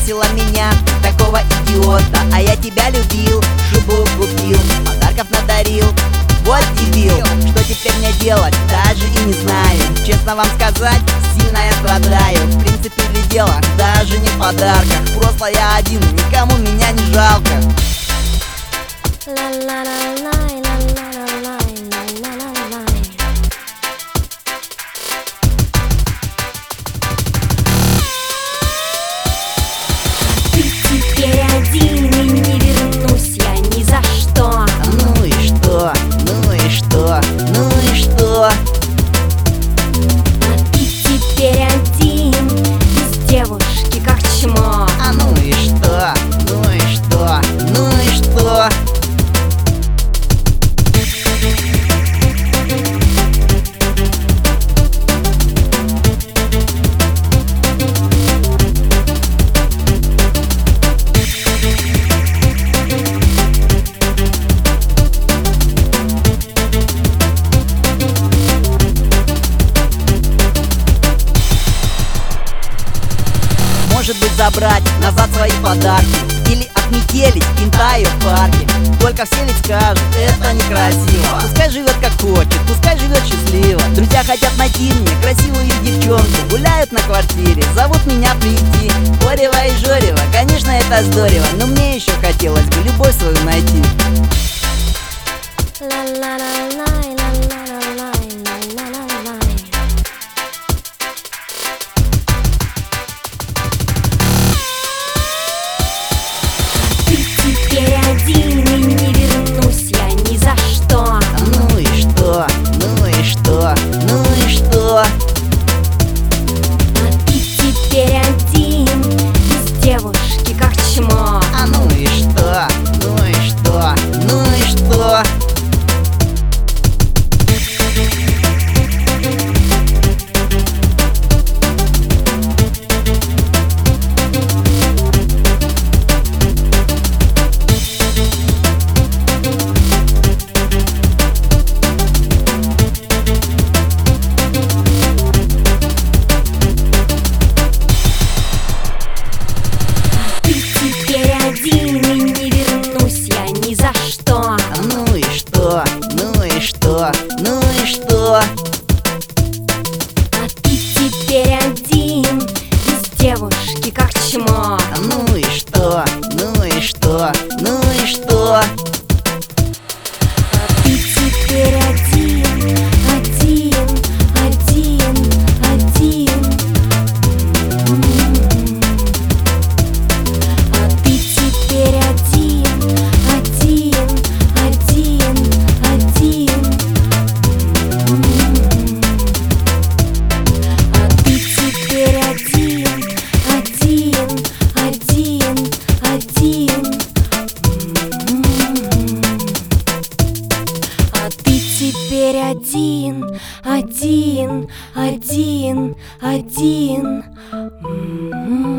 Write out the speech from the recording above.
бросила меня, такого идиота. А я тебя любил, шубу купил, подарков надарил. Вот дебил, что теперь мне делать, даже и не знаю. Честно вам сказать, сильно я страдаю. В принципе, для дела, даже не в подарках. Просто я один, никому меня не жалко. Ты теперь один, и не вернусь я ни за что. Ну и что? Ну и что? Ну и что? А ты теперь один, без девушки как чмо. А ну и что? Ну и что? Ну и что? Может быть, забрать назад свои подарки или отметелить пинтаю в парке. Только все ведь скажут, это некрасиво. Пускай живет как хочет, пускай живет счастливо. Друзья хотят найти мне красивую девчонку. Гуляют на квартире, зовут меня прийти. Орева и Жорева, конечно, это здорово, но мне еще хотелось бы любовь свою найти. Теперь один, и не вернусь я ни за что. Ну и что? Ну и что? Ну и что? А ты теперь один, без девушки как чмо. А ну и что? Ну и что? Ну и что? Теперь один, и не вернусь я ни за что. Ну и что? Ну и что? Ну и что? А ты теперь один, без девушки как чмо. Ну и что? Ну и что? Ну и что? А ты теперь один, один, один, один. А ты теперь один, один, один, один. А ты теперь один, один, один, один. А ты теперь один, один, один, один.